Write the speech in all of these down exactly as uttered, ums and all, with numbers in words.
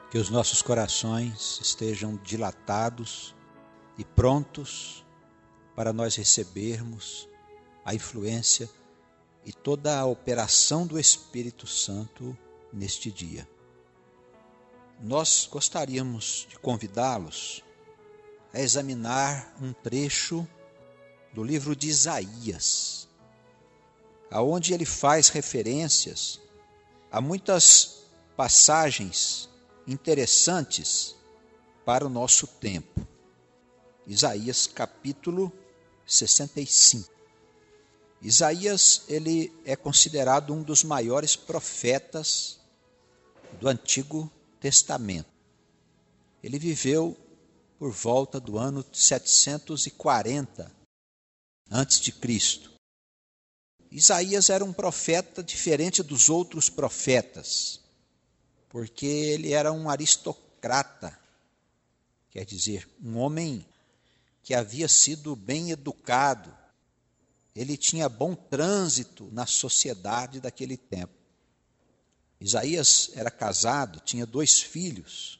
Que os nossos corações estejam dilatados e prontos para nós recebermos a influência e toda a operação do Espírito Santo neste dia. Nós gostaríamos de convidá-los a examinar um trecho do livro de Isaías, aonde ele faz referências a muitas passagens interessantes para o nosso tempo. Isaías capítulo sessenta e cinco. Isaías, ele é considerado um dos maiores profetas do Antigo Testamento. Ele viveu por volta do ano setecentos e quarenta antes de Cristo. Isaías era um profeta diferente dos outros profetas, porque ele era um aristocrata, quer dizer, um homem que havia sido bem educado. Ele tinha bom trânsito na sociedade daquele tempo. Isaías era casado, tinha dois filhos.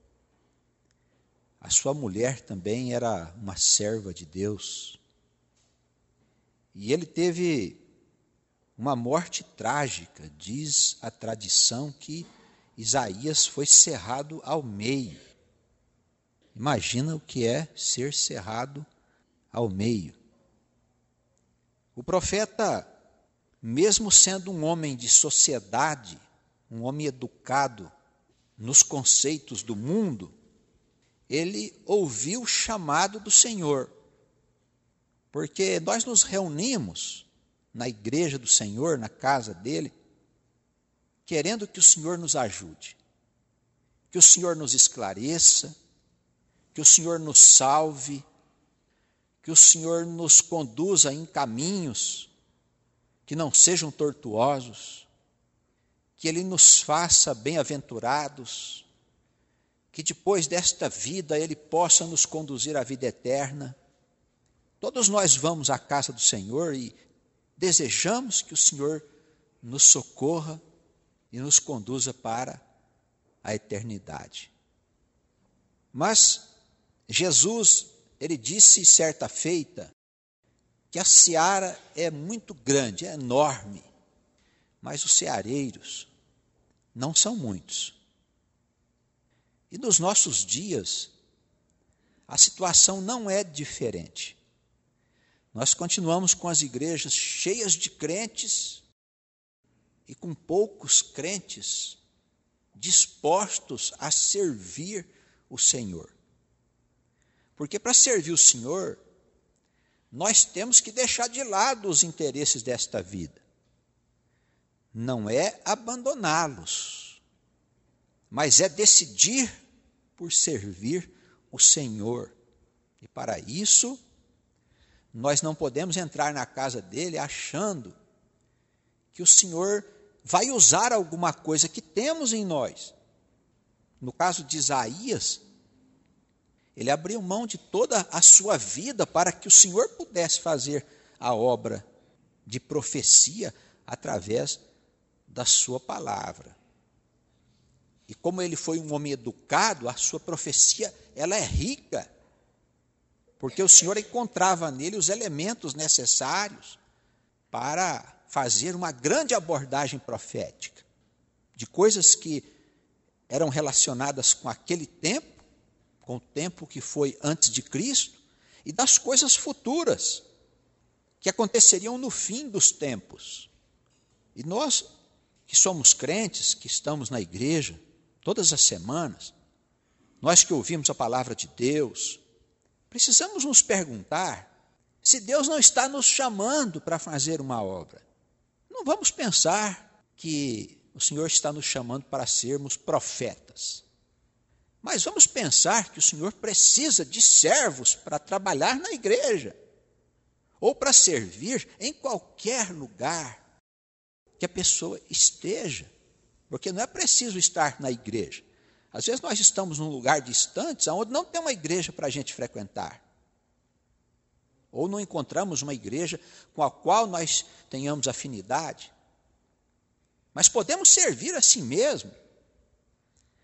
A sua mulher também era uma serva de Deus. E ele teve uma morte trágica. Diz a tradição que Isaías foi cerrado ao meio. Imagina o que é ser cerrado ao meio. O profeta, mesmo sendo um homem de sociedade, um homem educado nos conceitos do mundo, ele ouviu o chamado do Senhor. Porque nós nos reunimos na igreja do Senhor, na casa dele, querendo que o Senhor nos ajude, que o Senhor nos esclareça, que o Senhor nos salve, que o Senhor nos conduza em caminhos que não sejam tortuosos, que Ele nos faça bem-aventurados, que depois desta vida Ele possa nos conduzir à vida eterna. Todos nós vamos à casa do Senhor e desejamos que o Senhor nos socorra e nos conduza para a eternidade. Mas Jesus, ele disse certa feita que a seara é muito grande, é enorme, mas os ceareiros não são muitos. E nos nossos dias, a situação não é diferente. Nós continuamos com as igrejas cheias de crentes e com poucos crentes dispostos a servir o Senhor. Porque para servir o Senhor, nós temos que deixar de lado os interesses desta vida. Não é abandoná-los, mas é decidir por servir o Senhor. E para isso, nós não podemos entrar na casa dele achando que o Senhor vai usar alguma coisa que temos em nós. No caso de Isaías, ele abriu mão de toda a sua vida para que o Senhor pudesse fazer a obra de profecia através da sua palavra. E como ele foi um homem educado, a sua profecia ela é rica, porque o Senhor encontrava nele os elementos necessários para fazer uma grande abordagem profética de coisas que eram relacionadas com aquele tempo, com o tempo que foi antes de Cristo, e das coisas futuras, que aconteceriam no fim dos tempos. E nós, que somos crentes, que estamos na igreja, todas as semanas, nós que ouvimos a palavra de Deus, precisamos nos perguntar se Deus não está nos chamando para fazer uma obra. Não vamos pensar que o Senhor está nos chamando para sermos profetas. Mas vamos pensar que o Senhor precisa de servos para trabalhar na igreja, ou para servir em qualquer lugar que a pessoa esteja, porque não é preciso estar na igreja. Às vezes nós estamos num lugar distante, onde não tem uma igreja para a gente frequentar, ou não encontramos uma igreja com a qual nós tenhamos afinidade, mas podemos servir a si mesmo.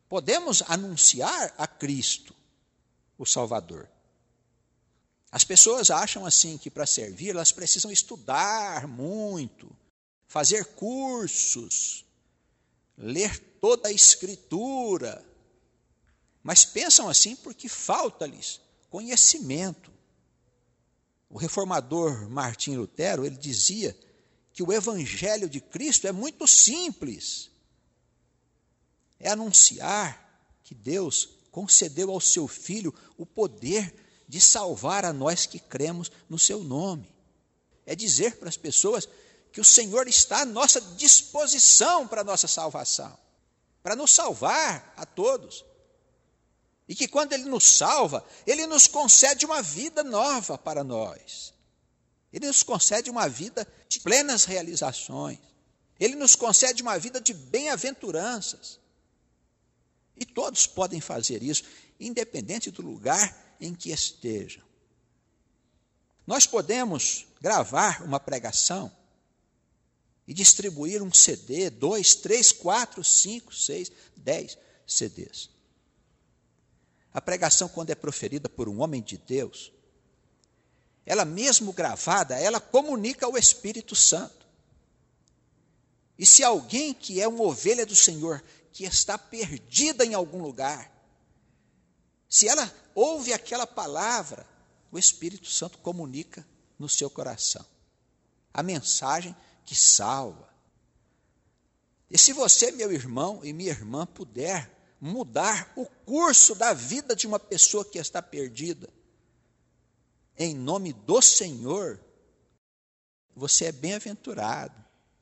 podemos anunciar a Cristo, o Salvador. As pessoas acham assim que para servir elas precisam estudar muito, fazer cursos, ler toda a Escritura, mas pensam assim porque falta-lhes conhecimento. O reformador Martim Lutero, ele dizia que o Evangelho de Cristo é muito simples. É anunciar que Deus concedeu ao seu Filho o poder de salvar a nós que cremos no seu nome. É dizer para as pessoas que o Senhor está à nossa disposição para a nossa salvação, para nos salvar a todos. E que quando Ele nos salva, Ele nos concede uma vida nova para nós. Ele nos concede uma vida de plenas realizações. Ele nos concede uma vida de bem-aventuranças. E todos podem fazer isso, independente do lugar em que estejam. Nós podemos gravar uma pregação e distribuir um C D, dois, três, quatro, cinco, seis, dez C Ds. A pregação, quando é proferida por um homem de Deus, ela mesmo gravada, ela comunica o Espírito Santo. E se alguém que é uma ovelha do Senhor, que está perdida em algum lugar, se ela ouve aquela palavra, o Espírito Santo comunica no seu coração a mensagem que salva. E se você, meu irmão e minha irmã, puder mudar o curso da vida de uma pessoa que está perdida, em nome do Senhor, você é bem-aventurado.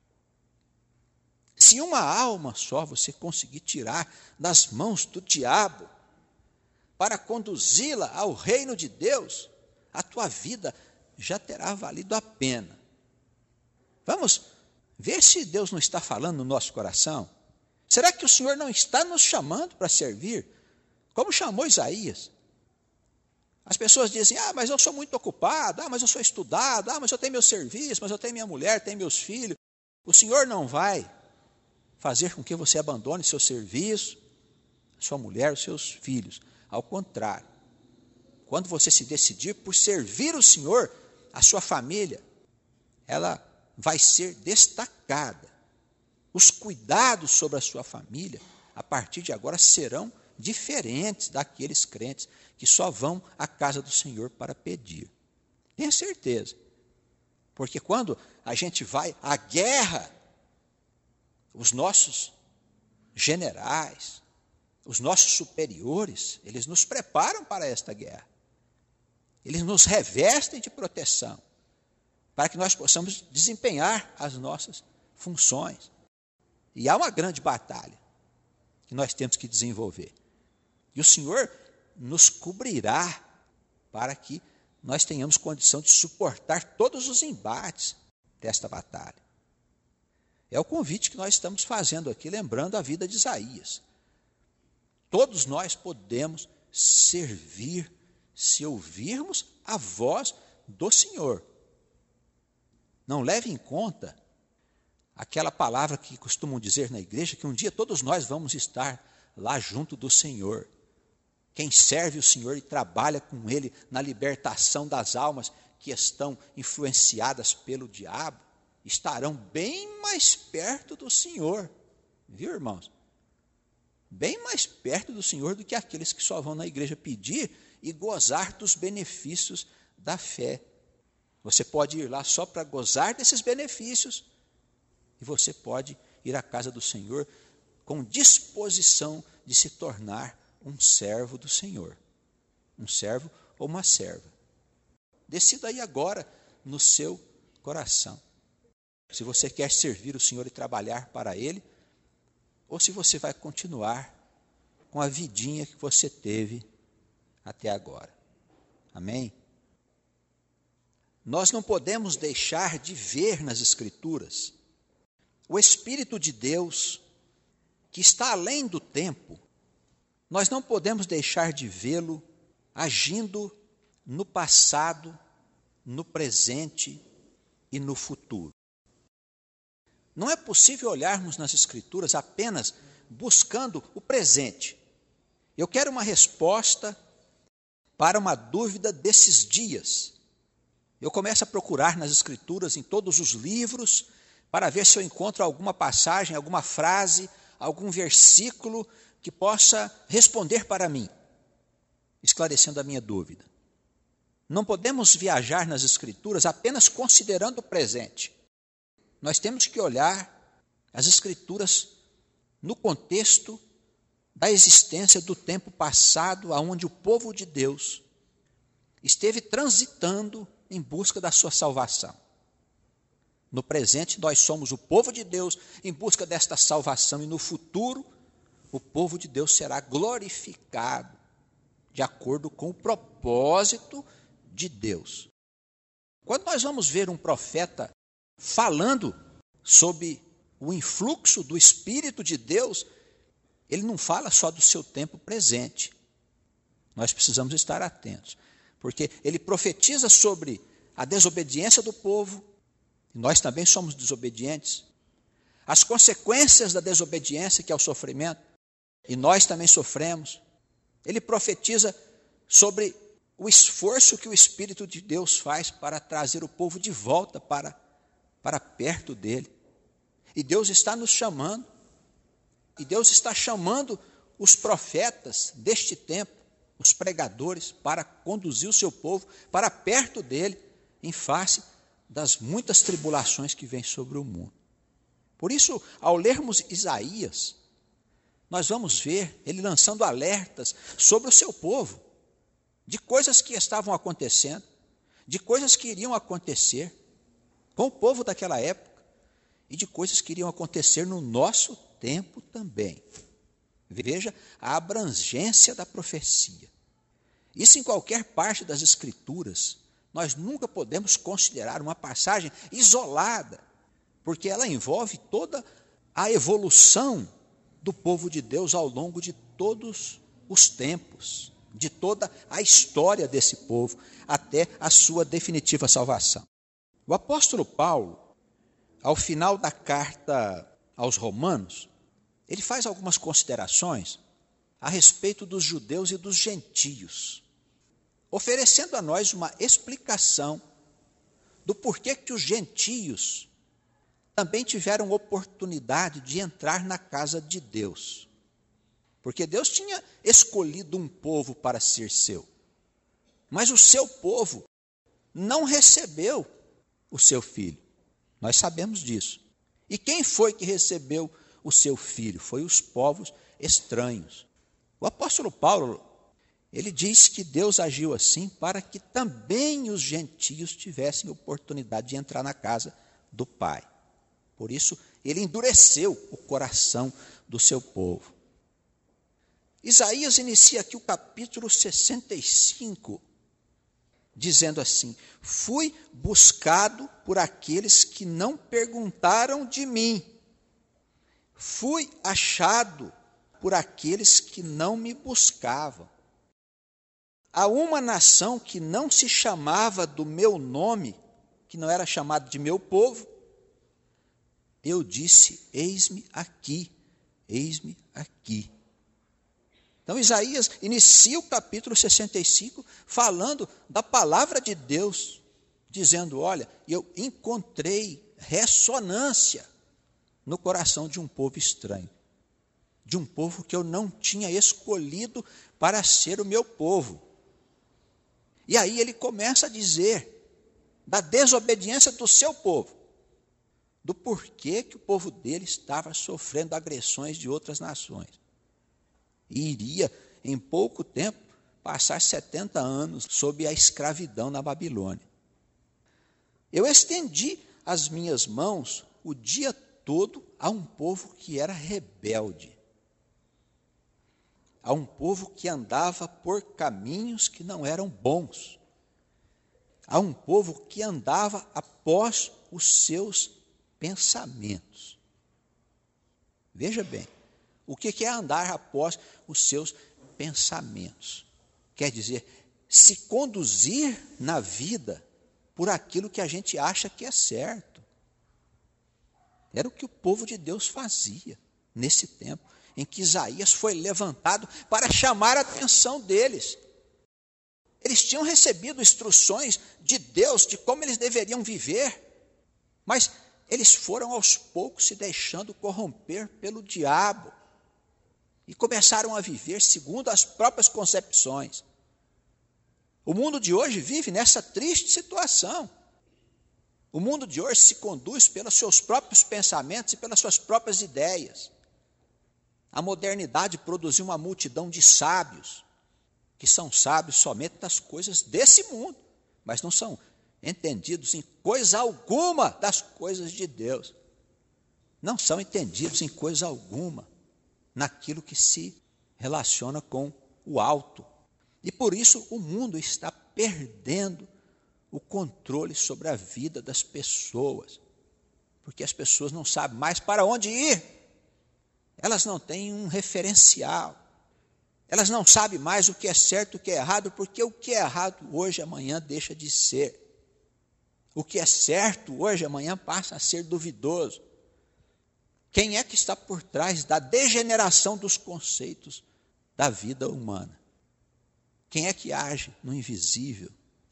Se uma alma só você conseguir tirar das mãos do diabo para conduzi-la ao reino de Deus, a tua vida já terá valido a pena. Vamos ver se Deus não está falando no nosso coração. Será que o Senhor não está nos chamando para servir? Como chamou Isaías? As pessoas dizem, ah, mas eu sou muito ocupado, ah, mas eu sou estudado, ah, mas eu tenho meu serviço, mas eu tenho minha mulher, tenho meus filhos. O Senhor não vai fazer com que você abandone seu serviço, sua mulher, os seus filhos. Ao contrário, quando você se decidir por servir o Senhor, a sua família, ela vai ser destacada. Os cuidados sobre a sua família, a partir de agora, serão diferentes daqueles crentes que só vão à casa do Senhor para pedir. Tenha certeza. Porque quando a gente vai à guerra, os nossos generais, os nossos superiores, eles nos preparam para esta guerra. Eles nos revestem de proteção, para que nós possamos desempenhar as nossas funções. E há uma grande batalha que nós temos que desenvolver. E o Senhor nos cobrirá para que nós tenhamos condição de suportar todos os embates desta batalha. É o convite que nós estamos fazendo aqui, lembrando a vida de Isaías. Todos nós podemos servir se ouvirmos a voz do Senhor. Não leve em conta aquela palavra que costumam dizer na igreja, que um dia todos nós vamos estar lá junto do Senhor. Quem serve o Senhor e trabalha com Ele na libertação das almas que estão influenciadas pelo diabo, estarão bem mais perto do Senhor. Viu, irmãos? Bem mais perto do Senhor do que aqueles que só vão na igreja pedir e gozar dos benefícios da fé. Você pode ir lá só para gozar desses benefícios, e você pode ir à casa do Senhor com disposição de se tornar um servo do Senhor. Um servo ou uma serva. Decida aí agora no seu coração. Se você quer servir o Senhor e trabalhar para Ele, ou se você vai continuar com a vidinha que você teve até agora. Amém? Nós não podemos deixar de ver nas Escrituras o Espírito de Deus, que está além do tempo. Nós não podemos deixar de vê-lo agindo no passado, no presente e no futuro. Não é possível olharmos nas Escrituras apenas buscando o presente. Eu quero uma resposta para uma dúvida desses dias. Eu começo a procurar nas Escrituras, em todos os livros, para ver se eu encontro alguma passagem, alguma frase, algum versículo que possa responder para mim, esclarecendo a minha dúvida. Não podemos viajar nas Escrituras apenas considerando o presente. Nós temos que olhar as Escrituras no contexto da existência do tempo passado, onde o povo de Deus esteve transitando em busca da sua salvação. No presente, nós somos o povo de Deus em busca desta salvação, e no futuro, o povo de Deus será glorificado de acordo com o propósito de Deus. Quando nós vamos ver um profeta falando sobre o influxo do Espírito de Deus, ele não fala só do seu tempo presente. Nós precisamos estar atentos, porque ele profetiza sobre a desobediência do povo, e nós também somos desobedientes, as consequências da desobediência, que é o sofrimento, e nós também sofremos. Ele profetiza sobre o esforço que o Espírito de Deus faz para trazer o povo de volta para, para perto dele. E Deus está nos chamando, e Deus está chamando os profetas deste tempo, os pregadores, para conduzir o seu povo para perto dele, em face das muitas tribulações que vêm sobre o mundo. Por isso, ao lermos Isaías, nós vamos ver ele lançando alertas sobre o seu povo, de coisas que estavam acontecendo, de coisas que iriam acontecer com o povo daquela época, e de coisas que iriam acontecer no nosso tempo também. Veja a abrangência da profecia. Isso em qualquer parte das Escrituras. Nós nunca podemos considerar uma passagem isolada, porque ela envolve toda a evolução do povo de Deus ao longo de todos os tempos, de toda a história desse povo, até a sua definitiva salvação. O apóstolo Paulo, ao final da carta aos Romanos, ele faz algumas considerações a respeito dos judeus e dos gentios, oferecendo a nós uma explicação do porquê que os gentios também tiveram oportunidade de entrar na casa de Deus. Porque Deus tinha escolhido um povo para ser seu, mas o seu povo não recebeu o seu filho. Nós sabemos disso. E quem foi que recebeu o seu filho? Foi os povos estranhos. O apóstolo Paulo, ele diz que Deus agiu assim para que também os gentios tivessem oportunidade de entrar na casa do Pai. Por isso, ele endureceu o coração do seu povo. Isaías inicia aqui o capítulo sessenta e cinco, dizendo assim: fui buscado por aqueles que não perguntaram de mim, fui achado por aqueles que não me buscavam. A uma nação que não se chamava do meu nome, que não era chamado de meu povo, eu disse: eis-me aqui, eis-me aqui. Então Isaías inicia o capítulo sessenta e cinco falando da palavra de Deus, dizendo: olha, eu encontrei ressonância no coração de um povo estranho, de um povo que eu não tinha escolhido para ser o meu povo. E aí ele começa a dizer da desobediência do seu povo, do porquê que o povo dele estava sofrendo agressões de outras nações. E iria, em pouco tempo, passar setenta anos sob a escravidão na Babilônia. Eu estendi as minhas mãos o dia todo a um povo que era rebelde, a um povo que andava por caminhos que não eram bons, a um povo que andava após os seus pensamentos. Veja bem, o que é andar após os seus pensamentos? Quer dizer, se conduzir na vida por aquilo que a gente acha que é certo. Era o que o povo de Deus fazia nesse tempo. em que Isaías foi levantado para chamar a atenção deles. Eles tinham recebido instruções de Deus de como eles deveriam viver, mas eles foram aos poucos se deixando corromper pelo diabo e começaram a viver segundo as próprias concepções. O mundo de hoje vive nessa triste situação. O mundo de hoje se conduz pelos seus próprios pensamentos e pelas suas próprias ideias. A modernidade produziu uma multidão de sábios, que são sábios somente das coisas desse mundo, mas não são entendidos em coisa alguma das coisas de Deus. Não são entendidos em coisa alguma naquilo que se relaciona com o alto. E por isso o mundo está perdendo o controle sobre a vida das pessoas, porque as pessoas não sabem mais para onde ir, elas não têm um referencial, elas não sabem mais o que é certo e o que é errado, porque o que é errado hoje, amanhã deixa de ser. O que é certo hoje, amanhã passa a ser duvidoso. Quem é que está por trás da degeneração dos conceitos da vida humana? Quem é que age no invisível?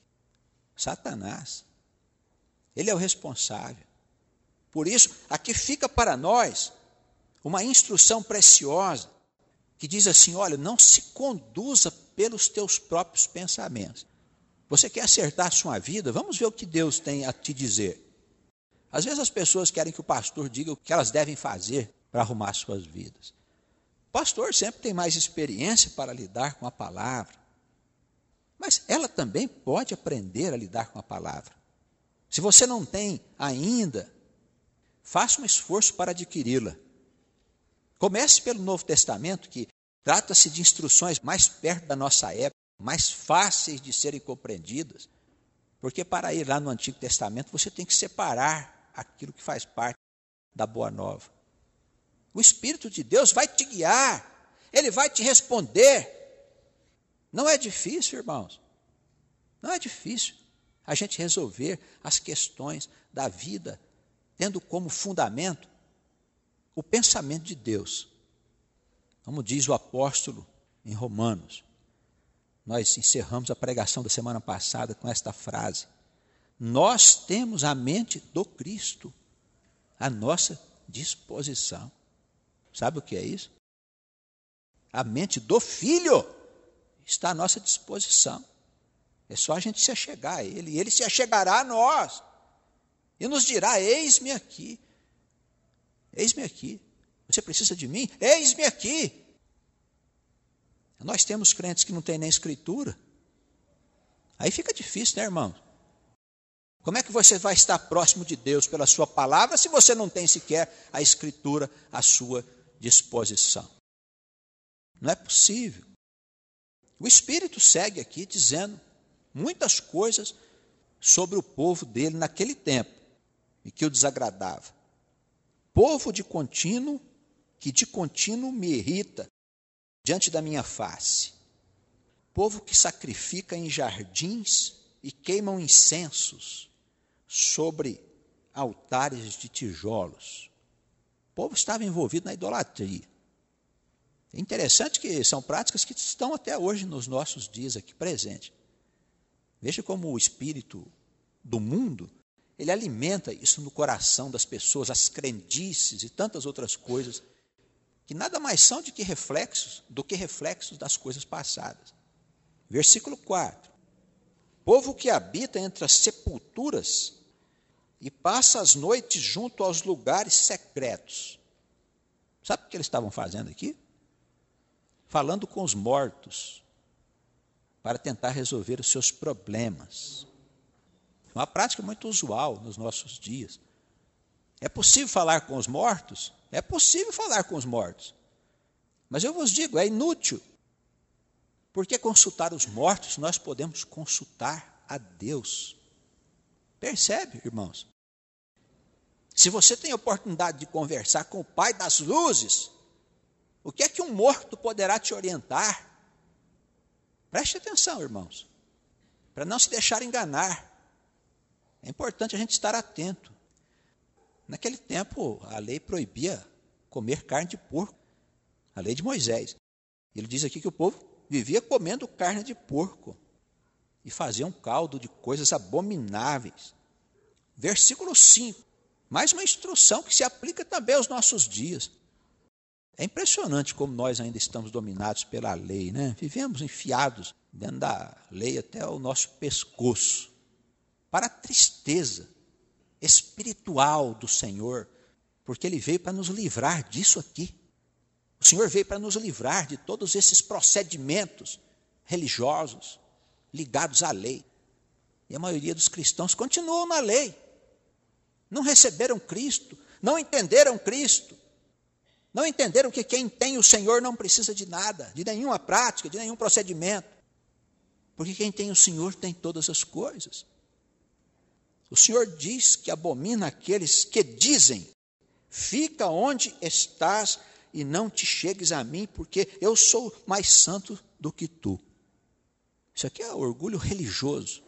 Satanás. Ele é o responsável. Por isso, aqui fica para nós uma instrução preciosa, que diz assim: olha, não se conduza pelos teus próprios pensamentos. Você quer acertar a sua vida? Vamos ver o que Deus tem a te dizer. Às vezes as pessoas querem que o pastor diga o que elas devem fazer para arrumar suas vidas. O pastor sempre tem mais experiência para lidar com a palavra, mas ela também pode aprender a lidar com a palavra. Se você não tem ainda, faça um esforço para adquiri-la. Comece pelo Novo Testamento, que trata-se de instruções mais perto da nossa época, mais fáceis de serem compreendidas, porque para ir lá no Antigo Testamento você tem que separar aquilo que faz parte da Boa Nova. O Espírito de Deus vai te guiar, Ele vai te responder. Não é difícil, irmãos, não é difícil a gente resolver as questões da vida, tendo como fundamento o pensamento de Deus. Como diz o apóstolo em Romanos, nós encerramos a pregação da semana passada com esta frase: nós temos a mente do Cristo à nossa disposição. Sabe o que é isso? A mente do Filho está à nossa disposição. É só a gente se achegar a Ele, e Ele se achegará a nós, e nos dirá: eis-me aqui, eis-me aqui. Você precisa de mim? Eis-me aqui. Nós temos crentes que não têm nem escritura. Aí fica difícil, né, irmão? Como é que você vai estar próximo de Deus pela sua palavra se você não tem sequer a escritura à sua disposição? Não é possível. O Espírito segue aqui dizendo muitas coisas sobre o povo dele naquele tempo e que o desagradava. Povo de contínuo, que de contínuo me irrita diante da minha face. Povo que sacrifica em jardins e queimam incensos sobre altares de tijolos. O povo estava envolvido na idolatria. É interessante que são práticas que estão até hoje nos nossos dias aqui presentes. Veja como o espírito do mundo, ele alimenta isso no coração das pessoas, as crendices e tantas outras coisas, que nada mais são de que reflexos, do que reflexos das coisas passadas. Versículo quatro. Povo que habita entre as sepulturas e passa as noites junto aos lugares secretos. Sabe o que eles estavam fazendo aqui? Falando com os mortos, para tentar resolver os seus problemas. Uma prática muito usual nos nossos dias. É possível falar com os mortos? É possível falar com os mortos. Mas eu vos digo, é inútil. Porque consultar os mortos, nós podemos consultar a Deus. Percebe, irmãos? Se você tem a oportunidade de conversar com o Pai das luzes, o que é que um morto poderá te orientar? Preste atenção, irmãos, para não se deixar enganar. É importante a gente estar atento. Naquele tempo, a lei proibia comer carne de porco. a lei de Moisés. Ele diz aqui que o povo vivia comendo carne de porco e fazia um caldo de coisas abomináveis. Versículo cinco, mais uma instrução que se aplica também aos nossos dias. É impressionante como nós ainda estamos dominados pela lei, né? Vivemos enfiados dentro da lei até o nosso pescoço. Para a tristeza espiritual do Senhor, porque Ele veio para nos livrar disso aqui. O Senhor veio para nos livrar de todos esses procedimentos religiosos ligados à lei. E a maioria dos cristãos continuam na lei. Não receberam Cristo, não entenderam Cristo. Não entenderam que quem tem o Senhor não precisa de nada, de nenhuma prática, de nenhum procedimento. Porque quem tem o Senhor tem todas as coisas. O Senhor diz que abomina aqueles que dizem: fica onde estás e não te chegues a mim, porque eu sou mais santo do que tu. Isso aqui é orgulho religioso,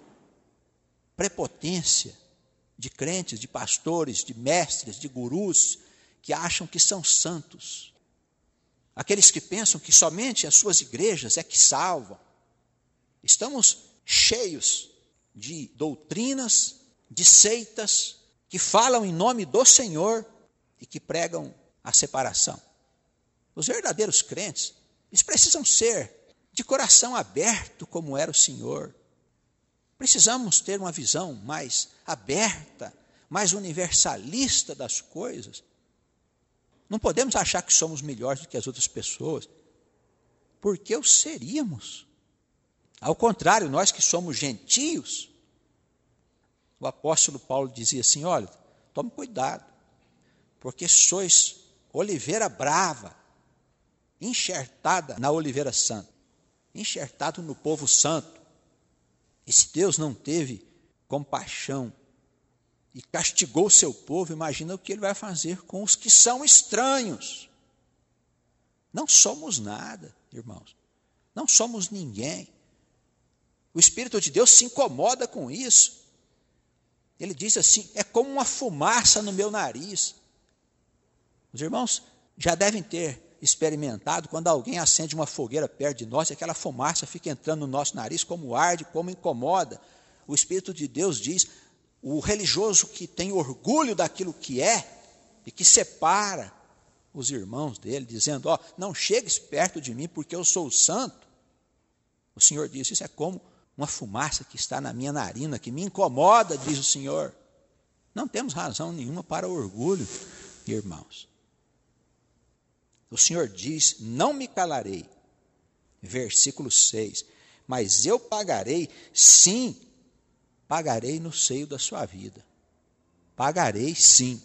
prepotência de crentes, de pastores, de mestres, de gurus, que acham que são santos. Aqueles que pensam que somente as suas igrejas é que salvam. Estamos cheios de doutrinas, de seitas, que falam em nome do Senhor e que pregam a separação. Os verdadeiros crentes, eles precisam ser de coração aberto como era o Senhor. Precisamos ter uma visão mais aberta, mais universalista das coisas. Não podemos achar que somos melhores do que as outras pessoas, porque o seríamos. Ao contrário, nós que somos gentios, o apóstolo Paulo dizia assim: olha, tome cuidado, porque sois oliveira brava, enxertada na oliveira santa, enxertado no povo santo. E se Deus não teve compaixão e castigou o seu povo, imagina o que Ele vai fazer com os que são estranhos. Não somos nada, irmãos. Não somos ninguém. O Espírito de Deus se incomoda com isso. Ele diz assim: é como uma fumaça no meu nariz. Os irmãos já devem ter experimentado quando alguém acende uma fogueira perto de nós e aquela fumaça fica entrando no nosso nariz, como arde, como incomoda. O Espírito de Deus diz: o religioso que tem orgulho daquilo que é e que separa os irmãos dele, dizendo: ó, não chegues perto de mim porque eu sou o santo. O Senhor diz: isso é como uma fumaça que está na minha narina, que me incomoda, diz o Senhor. Não temos razão nenhuma para orgulho, irmãos. O Senhor diz: não me calarei. Versículo seis. Mas eu pagarei, sim, pagarei no seio da sua vida. Pagarei, sim.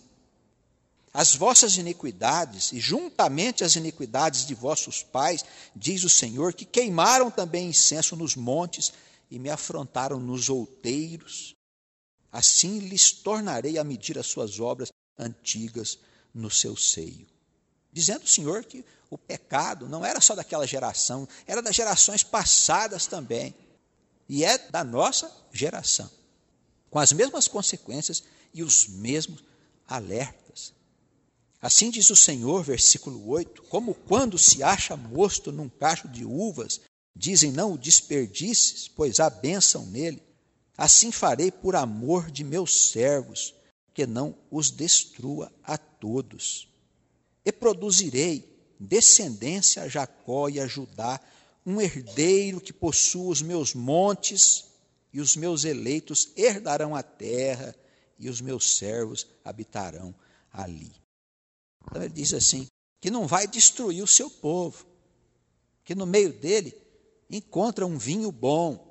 As vossas iniquidades, e juntamente as iniquidades de vossos pais, diz o Senhor, que queimaram também incenso nos montes e me afrontaram nos outeiros. Assim lhes tornarei a medir as suas obras antigas no seu seio. Dizendo o Senhor que o pecado não era só daquela geração, era das gerações passadas também. E é da nossa geração, com as mesmas consequências e os mesmos alertas. Assim diz o Senhor, versículo oito, como quando se acha mosto num cacho de uvas, dizem: não o desperdices, pois há bênção nele. Assim farei por amor de meus servos, que não os destrua a todos. E produzirei descendência a Jacó e a Judá, um herdeiro que possua os meus montes, e os meus eleitos herdarão a terra, e os meus servos habitarão ali. Então ele diz assim, que não vai destruir o seu povo, que no meio dele encontra um vinho bom,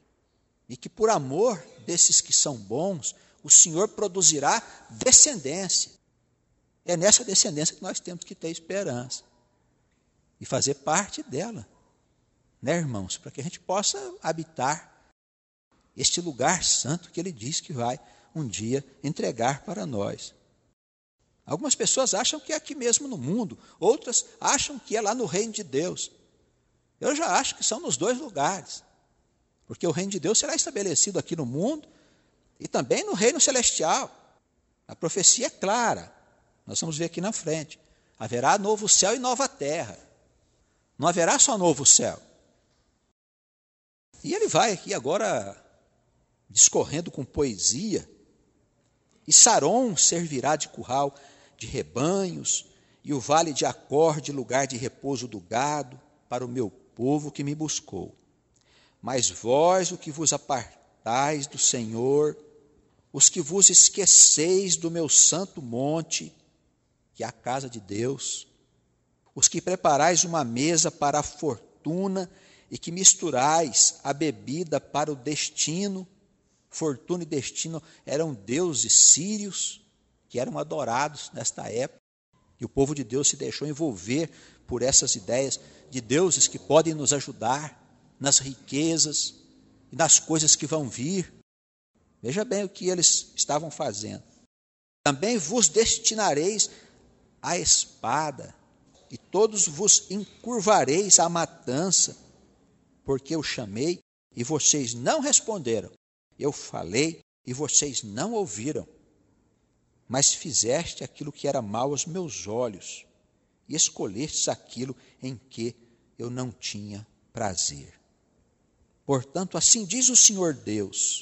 e que por amor desses que são bons, o Senhor produzirá descendência. É nessa descendência que nós temos que ter esperança e fazer parte dela, né, irmãos? Para que a gente possa habitar este lugar santo que Ele diz que vai um dia entregar para nós. Algumas pessoas acham que é aqui mesmo no mundo, outras acham que é lá no reino de Deus. Eu já acho que são nos dois lugares, porque o reino de Deus será estabelecido aqui no mundo e também no reino celestial. A profecia é clara, nós vamos ver aqui na frente. Haverá novo céu e nova terra. Não haverá só novo céu. E ele vai aqui agora discorrendo com poesia. E Saron servirá de curral de rebanhos, e o vale de Acor de lugar de repouso do gado, para o meu povo que me buscou. Mas vós, o que vos apartais do Senhor, os que vos esqueceis do meu santo monte, que é a casa de Deus, os que preparais uma mesa para a fortuna e que misturais a bebida para o destino. Fortuna e destino eram deuses sírios que eram adorados nesta época. E o povo de Deus se deixou envolver por essas ideias de deuses que podem nos ajudar nas riquezas e nas coisas que vão vir. Veja bem o que eles estavam fazendo. Também vos destinareis à espada, e todos vos encurvareis à matança, porque eu chamei e vocês não responderam. Eu falei e vocês não ouviram. Mas fizeste aquilo que era mal aos meus olhos, e escolhestes aquilo em que eu não tinha prazer. Portanto, assim diz o Senhor Deus: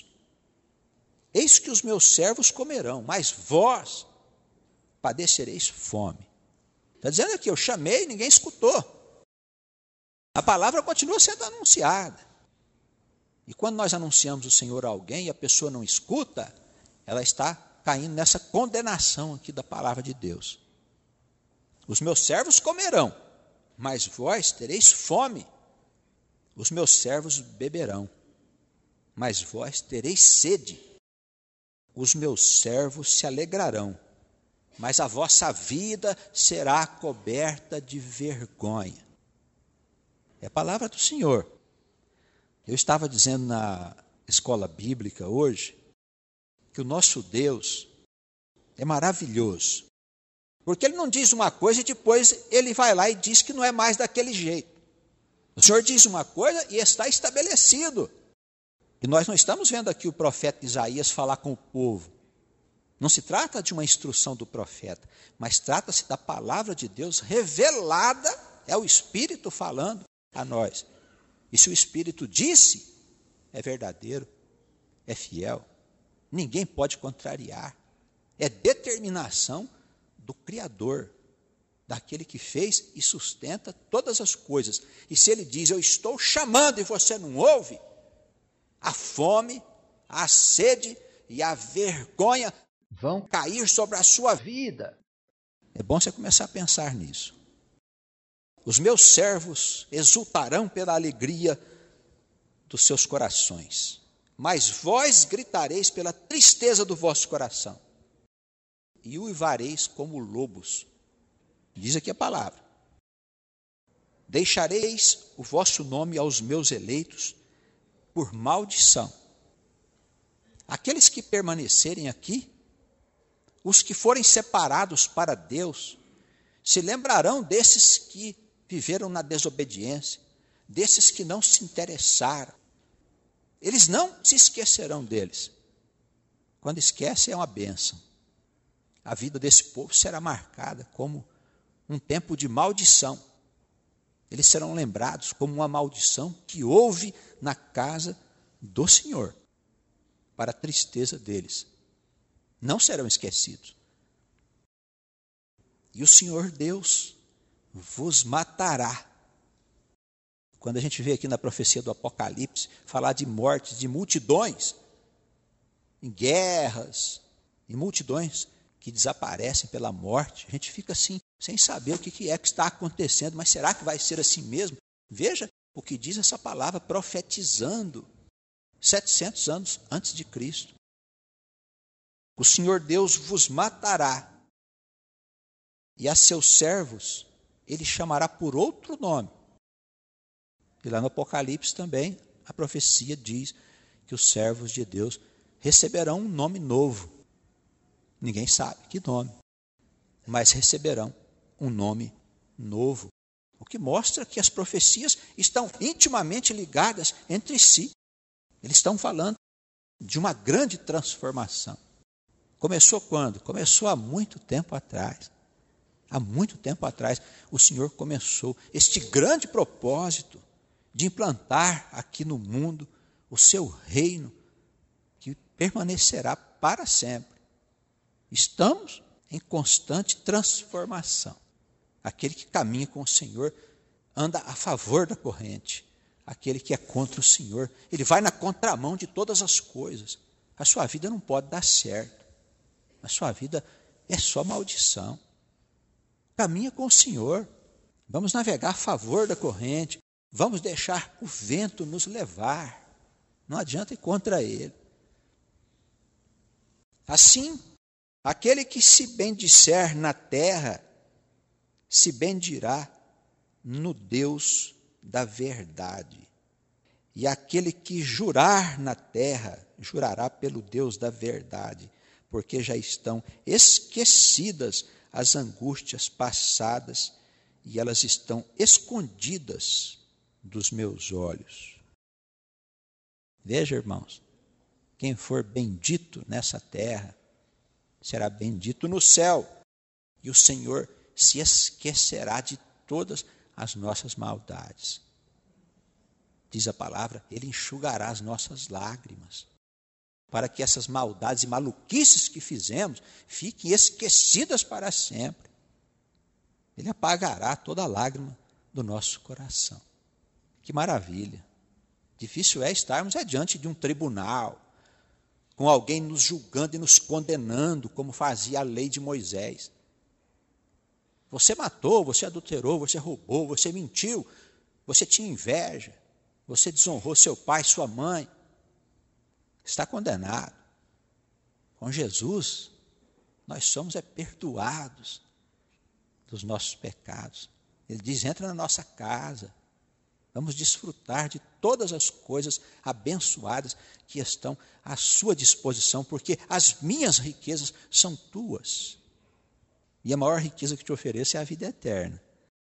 eis que os meus servos comerão, mas vós padecereis fome. Está dizendo aqui, eu chamei e ninguém escutou. A palavra continua sendo anunciada. E quando nós anunciamos o Senhor a alguém e a pessoa não escuta, ela está caindo nessa condenação aqui da palavra de Deus. Os meus servos comerão, mas vós tereis fome. Os meus servos beberão, mas vós tereis sede. Os meus servos se alegrarão, mas a vossa vida será coberta de vergonha. É a palavra do Senhor. Eu estava dizendo na escola bíblica hoje que o nosso Deus é maravilhoso, porque Ele não diz uma coisa e depois Ele vai lá e diz que não é mais daquele jeito. O Senhor diz uma coisa e está estabelecido. E nós não estamos vendo aqui o profeta Isaías falar com o povo. Não se trata de uma instrução do profeta, mas trata-se da palavra de Deus revelada, é o Espírito falando a nós. E se o Espírito disse, é verdadeiro, é fiel, ninguém pode contrariar. É determinação do Criador, daquele que fez e sustenta todas as coisas. E se ele diz, eu estou chamando e você não ouve, a fome, a sede e a vergonha vão cair sobre a sua vida. É bom você começar a pensar nisso. Os meus servos exultarão pela alegria dos seus corações, mas vós gritareis pela tristeza do vosso coração, e uivareis como lobos. Diz aqui a palavra: deixareis o vosso nome aos meus eleitos por maldição. Aqueles que permanecerem aqui, os que forem separados para Deus, se lembrarão desses que viveram na desobediência, desses que não se interessaram. Eles não se esquecerão deles. Quando esquece, é uma bênção. A vida desse povo será marcada como um tempo de maldição. Eles serão lembrados como uma maldição que houve na casa do Senhor, para a tristeza deles. Não serão esquecidos. E o Senhor Deus vos matará. Quando a gente vê aqui na profecia do Apocalipse, falar de mortes, de multidões, em guerras, em multidões que desaparecem pela morte, a gente fica assim, sem saber o que é que está acontecendo, mas será que vai ser assim mesmo? Veja o que diz essa palavra, profetizando setecentos anos antes de Cristo. O Senhor Deus vos matará, e a seus servos Ele chamará por outro nome. E lá no Apocalipse também, a profecia diz que os servos de Deus receberão um nome novo. Ninguém sabe que nome, mas receberão um nome novo. O que mostra que as profecias estão intimamente ligadas entre si. Eles estão falando de uma grande transformação. Começou quando? Começou há muito tempo atrás. Há muito tempo atrás, o Senhor começou este grande propósito de implantar aqui no mundo o seu reino, que permanecerá para sempre. Estamos em constante transformação. Aquele que caminha com o Senhor anda a favor da corrente. Aquele que é contra o Senhor, ele vai na contramão de todas as coisas. A sua vida não pode dar certo. A sua vida é só maldição. Caminha com o Senhor. Vamos navegar a favor da corrente. Vamos deixar o vento nos levar. Não adianta ir contra ele. Assim, aquele que se bendisser na terra, se bendirá no Deus da verdade. E aquele que jurar na terra, jurará pelo Deus da verdade, porque já estão esquecidas as angústias passadas e elas estão escondidas dos meus olhos. Veja, irmãos, quem for bendito nessa terra, será bendito no céu, e o Senhor se esquecerá de todas as nossas maldades. Diz a palavra, Ele enxugará as nossas lágrimas, para que essas maldades e maluquices que fizemos fiquem esquecidas para sempre. Ele apagará toda a lágrima do nosso coração. Que maravilha! Difícil é estarmos é diante de um tribunal, com alguém nos julgando e nos condenando, como fazia a lei de Moisés. Você matou, você adulterou, você roubou, você mentiu, você tinha inveja, você desonrou seu pai, sua mãe. Está condenado. Com Jesus, nós somos é, perdoados dos nossos pecados. Ele diz, entra na nossa casa. Vamos desfrutar de todas as coisas abençoadas que estão à sua disposição, porque as minhas riquezas são tuas. E a maior riqueza que te ofereço é a vida eterna.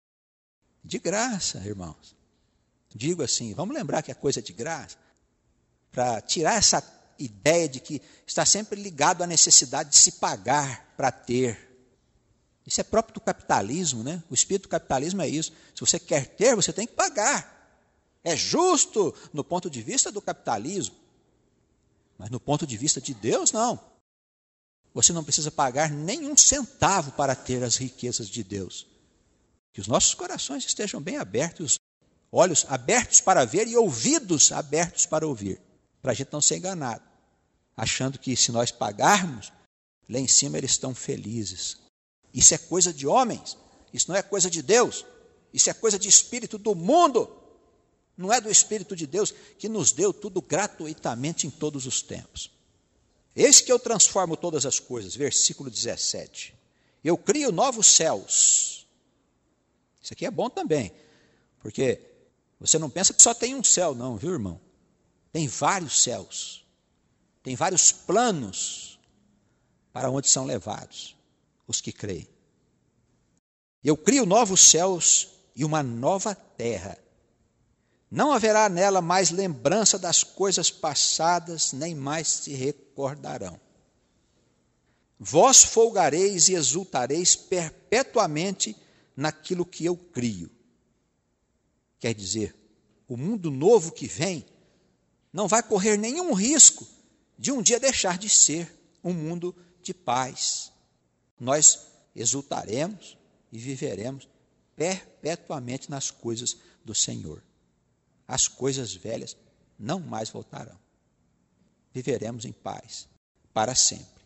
De graça, irmãos. Digo assim, vamos lembrar que a coisa é de graça, para tirar essa ideia de que está sempre ligado à necessidade de se pagar para ter. Isso é próprio do capitalismo, né? O espírito do capitalismo é isso. Se você quer ter, você tem que pagar. É justo no ponto de vista do capitalismo, mas no ponto de vista de Deus, não. Você não precisa pagar nenhum centavo para ter as riquezas de Deus. Que os nossos corações estejam bem abertos, olhos abertos para ver e ouvidos abertos para ouvir, para a gente não ser enganado, achando que se nós pagarmos, lá em cima eles estão felizes. Isso é coisa de homens, isso não é coisa de Deus, isso é coisa de espírito do mundo, não é do Espírito de Deus que nos deu tudo gratuitamente em todos os tempos. Eis que eu transformo todas as coisas, versículo dezessete. Eu crio novos céus. Isso aqui é bom também, porque você não pensa que só tem um céu, não, viu, irmão? Tem vários céus, tem vários planos para onde são levados os que creem. Eu crio novos céus e uma nova terra. Não haverá nela mais lembrança das coisas passadas, nem mais se recordarão. Vós folgareis e exultareis perpetuamente naquilo que eu crio. Quer dizer, o mundo novo que vem não vai correr nenhum risco de um dia deixar de ser um mundo de paz. Nós exultaremos e viveremos perpetuamente nas coisas do Senhor. As coisas velhas não mais voltarão. Viveremos em paz para sempre.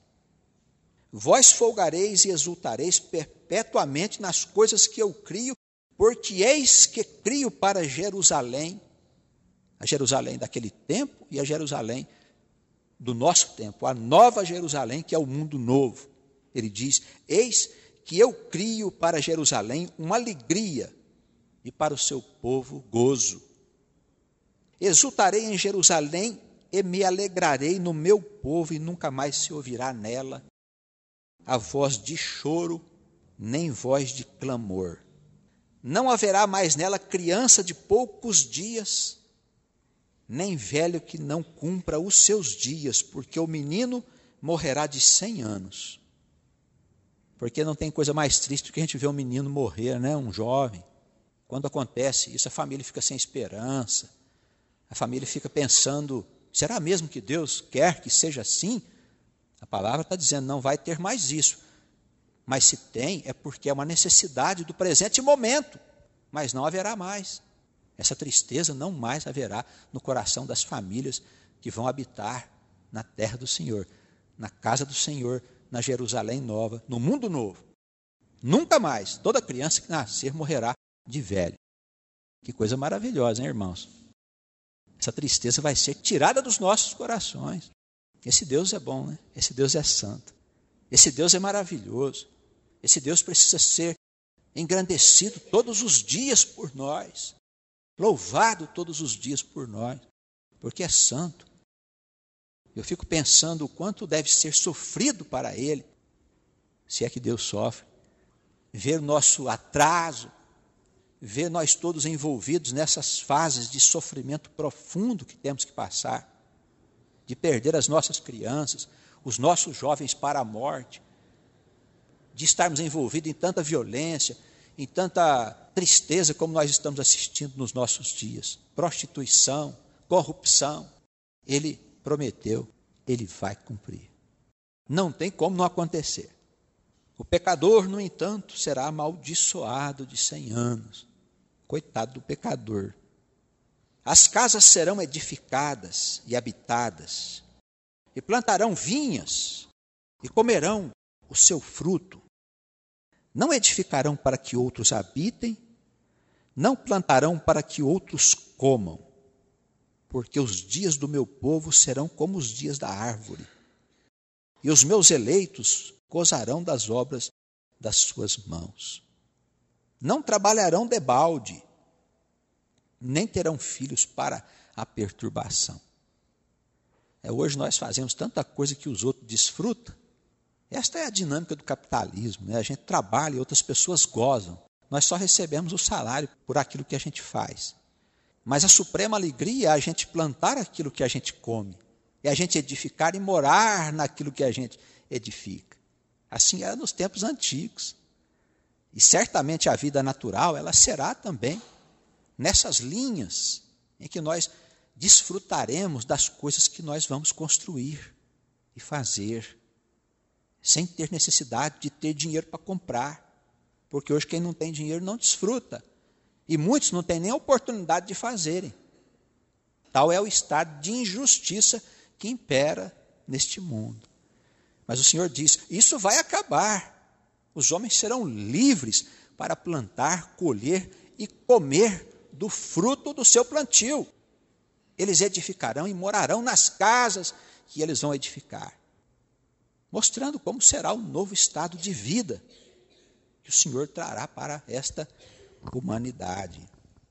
Vós folgareis e exultareis perpetuamente nas coisas que eu crio, porque eis que crio para Jerusalém, a Jerusalém daquele tempo e a Jerusalém do nosso tempo, a nova Jerusalém, que é o mundo novo. Ele diz, eis que eu crio para Jerusalém uma alegria e para o seu povo gozo. Exultarei em Jerusalém e me alegrarei no meu povo, e nunca mais se ouvirá nela a voz de choro, nem voz de clamor. Não haverá mais nela criança de poucos dias, nem velho que não cumpra os seus dias, porque o menino morrerá de cem anos. Porque não tem coisa mais triste do que a gente ver um menino morrer, né? Um jovem. Quando acontece isso, a família fica sem esperança. A família fica pensando, será mesmo que Deus quer que seja assim? A palavra está dizendo, não vai ter mais isso. Mas se tem, é porque é uma necessidade do presente momento. Mas não haverá mais. Essa tristeza não mais haverá no coração das famílias que vão habitar na terra do Senhor, na casa do Senhor, na Jerusalém nova, no mundo novo. Nunca mais, toda criança que nascer morrerá de velho. Que coisa maravilhosa, hein, irmãos? Essa tristeza vai ser tirada dos nossos corações. Esse Deus é bom, né? Esse Deus é santo. Esse Deus é maravilhoso. Esse Deus precisa ser engrandecido todos os dias por nós. Louvado todos os dias por nós. Porque é santo. Eu fico pensando o quanto deve ser sofrido para Ele, se é que Deus sofre. Ver o nosso atraso, ver nós todos envolvidos nessas fases de sofrimento profundo que temos que passar, de perder as nossas crianças, os nossos jovens para a morte, de estarmos envolvidos em tanta violência, em tanta tristeza como nós estamos assistindo nos nossos dias. Prostituição, corrupção. Ele prometeu, ele vai cumprir. Não tem como não acontecer. O pecador, no entanto, será amaldiçoado de cem anos. Coitado do pecador. As casas serão edificadas e habitadas, e plantarão vinhas, e comerão o seu fruto. Não edificarão para que outros habitem, não plantarão para que outros comam, porque os dias do meu povo serão como os dias da árvore, e os meus eleitos gozarão das obras das suas mãos. Não trabalharão debalde, nem terão filhos para a perturbação. É, hoje nós fazemos tanta coisa que os outros desfrutam. Esta é a dinâmica do capitalismo, né? A gente trabalha e outras pessoas gozam. Nós só recebemos o salário por aquilo que a gente faz. Mas a suprema alegria é a gente plantar aquilo que a gente come, é a gente edificar e morar naquilo que a gente edifica. Assim era nos tempos antigos. E certamente a vida natural, ela será também nessas linhas em que nós desfrutaremos das coisas que nós vamos construir e fazer, sem ter necessidade de ter dinheiro para comprar. Porque hoje quem não tem dinheiro não desfruta. E muitos não têm nem a oportunidade de fazerem. Tal é o estado de injustiça que impera neste mundo. Mas o Senhor diz, isso vai acabar. Os homens serão livres para plantar, colher e comer do fruto do seu plantio. Eles edificarão e morarão nas casas que eles vão edificar. Mostrando como será o novo estado de vida que o Senhor trará para esta humanidade.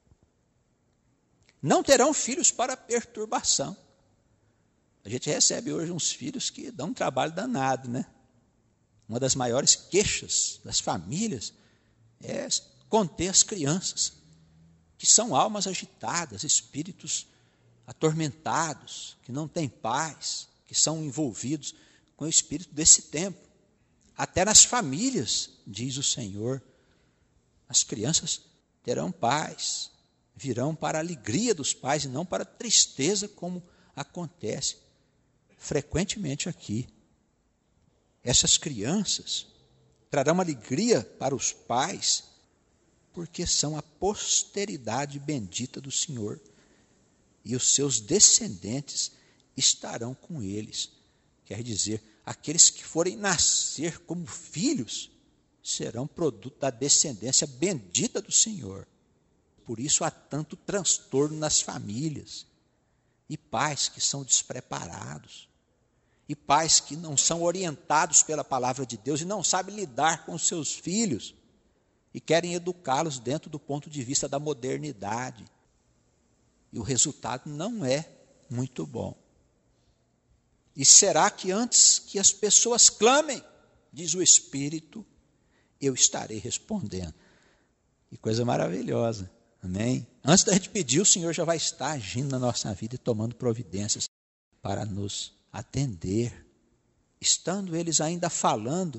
Não terão filhos para perturbação. A gente recebe hoje uns filhos que dão um trabalho danado, né? Uma das maiores queixas das famílias é conter as crianças, que são almas agitadas, espíritos atormentados, que não têm paz, que são envolvidos com o espírito desse tempo. Até nas famílias, diz o Senhor, as crianças terão paz, virão para a alegria dos pais e não para a tristeza, como acontece frequentemente aqui. Essas crianças trarão alegria para os pais, porque são a posteridade bendita do Senhor, e os seus descendentes estarão com eles. Quer dizer, aqueles que forem nascer como filhos serão produto da descendência bendita do Senhor. Por isso há tanto transtorno nas famílias, e pais que são despreparados, e pais que não são orientados pela palavra de Deus e não sabem lidar com os seus filhos, e querem educá-los dentro do ponto de vista da modernidade. E o resultado não é muito bom. E será que antes que as pessoas clamem, diz o Espírito, eu estarei respondendo. Que coisa maravilhosa, amém? Antes da gente pedir, o Senhor já vai estar agindo na nossa vida e tomando providências para nos atender. Estando eles ainda falando,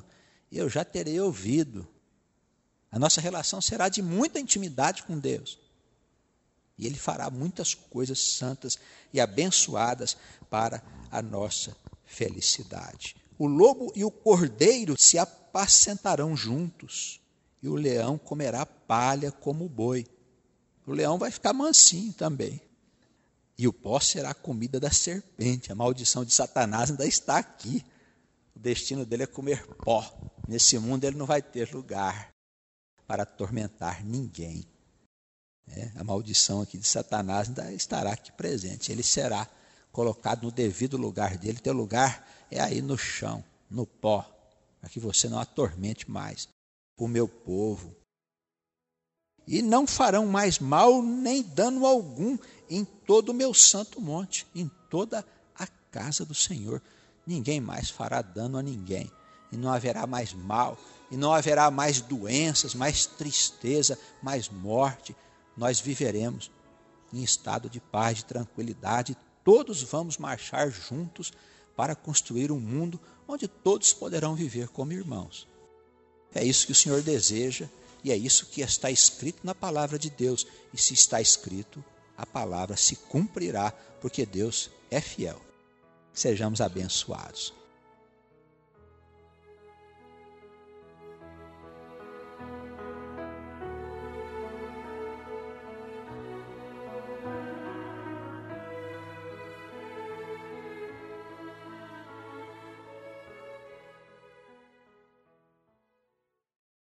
eu já terei ouvido. A nossa relação será de muita intimidade com Deus. E Ele fará muitas coisas santas e abençoadas para a nossa felicidade. O lobo e o cordeiro se apacentarão juntos, e o leão comerá palha como o boi. O leão vai ficar mansinho também. E o pó será a comida da serpente. A maldição de Satanás ainda está aqui. O destino dele é comer pó. Nesse mundo ele não vai ter lugar para atormentar ninguém. É, a maldição aqui de Satanás ainda estará aqui presente. Ele será colocado no devido lugar dele. Teu lugar é aí no chão, no pó, para que você não atormente mais o meu povo. E não farão mais mal nem dano algum em todo o meu santo monte, em toda a casa do Senhor. Ninguém mais fará dano a ninguém. E não haverá mais mal, e não haverá mais doenças, mais tristeza, mais morte. Nós viveremos em estado de paz, de tranquilidade. Todos vamos marchar juntos para construir um mundo onde todos poderão viver como irmãos. É isso que o Senhor deseja. E é isso que está escrito na palavra de Deus. E se está escrito, a palavra se cumprirá, porque Deus é fiel. Sejamos abençoados.